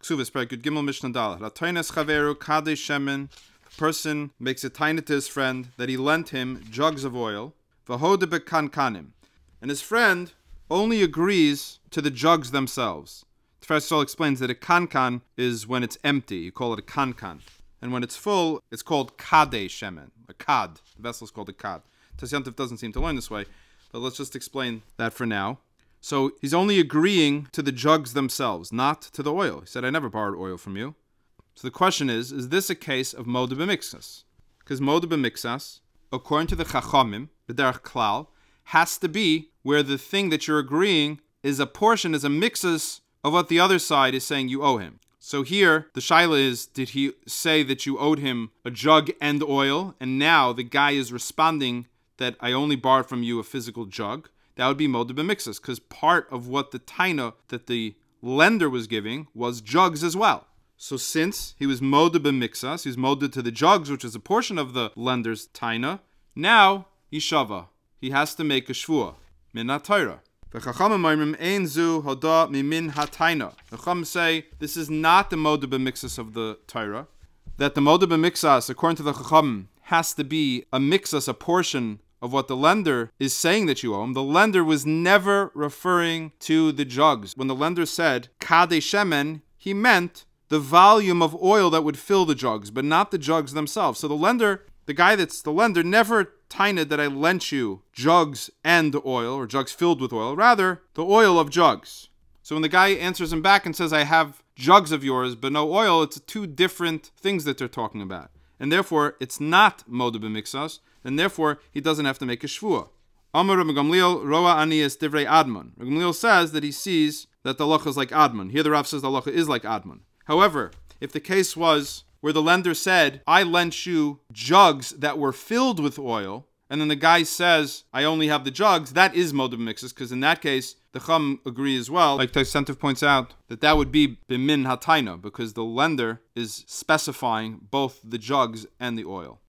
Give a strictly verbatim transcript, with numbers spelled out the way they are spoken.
Ksuvis, Perek Gimel Mishnah Daled. Latainas chaveru kadei shemen. Person makes a taina to his friend that he lent him jugs of oil. V'hoda bekankanim. And his friend only agrees to the jugs themselves. First of all, explains that a kankan is when it's empty. You call it a kankan. And when it's full, it's called kadei shemen. A kad. The vessel is called a kad. Tasyantiv doesn't seem to learn this way, but let's just explain that for now. So he's only agreeing to the jugs themselves, not to the oil. He said, I never borrowed oil from you. So the question is, is this a case of moda b'mixas? Because moda b'mixas, according to the chachamim, the derech klal, has to be where the thing that you're agreeing is a portion, is a mixas of what the other side is saying you owe him. So here, the shaila is, did he say that you owed him a jug and oil, and now the guy is responding that I only borrowed from you a physical jug? That would be moda b'mixas, because part of what the taina that the lender was giving was jugs as well. So since he was moda b'mixas, he's moda to the jugs, which is a portion of the lender's taina, now yishava. He has to make a shvua, min ha-Torah. The Chachamim ein zu hoda mimin ha-taina. The Chachamim say this is not the moda b'mixas of the Torah. That the moda b'mixas, according to the Chachamim, has to be a mixas, a portion of what the lender is saying that you owe him. The lender was never referring to the jugs. When the lender said kadei shemen, he meant the volume of oil that would fill the jugs, but not the jugs themselves. So the lender, the guy that's the lender, never tained that I lent you jugs and oil, or jugs filled with oil, rather the oil of jugs. So when the guy answers him back and says, I have jugs of yours, but no oil, it's two different things that they're talking about. And therefore, it's not moda b'mixas, and therefore, he doesn't have to make a shvua. Amar Rabbi Gamliel, roa aniyas divrei admon. Rabbi Gamliel says that he sees that the halacha is like admon. Here the Rav says the halacha is like admon. However, if the case was where the lender said, I lent you jugs that were filled with oil, and then the guy says, I only have the jugs, that is moda b'mixas, because in that case, the Chum agree as well, like Taisentiv points out, that that would be b'min ha-taina, because the lender is specifying both the jugs and the oil.